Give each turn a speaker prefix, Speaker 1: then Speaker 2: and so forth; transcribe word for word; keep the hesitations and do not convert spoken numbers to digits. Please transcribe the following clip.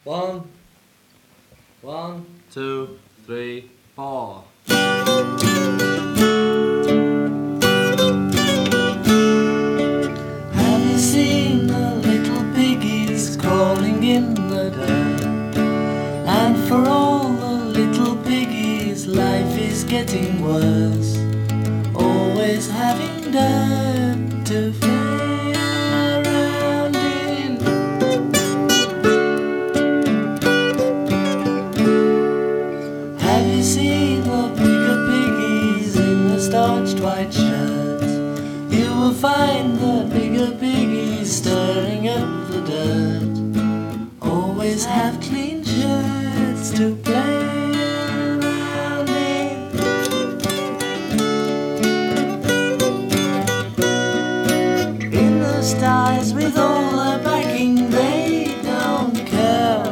Speaker 1: One, one, two, three, four.
Speaker 2: Have you seen the little piggies crawling in the dirt? And for all the little piggies, life is getting worse. Always having dirt to play around in. Have you seen the bigger piggies in the starched white shirts? You will find the bigger piggies stirring up the dirt. Always have clean shirts to play around in. In the skies with all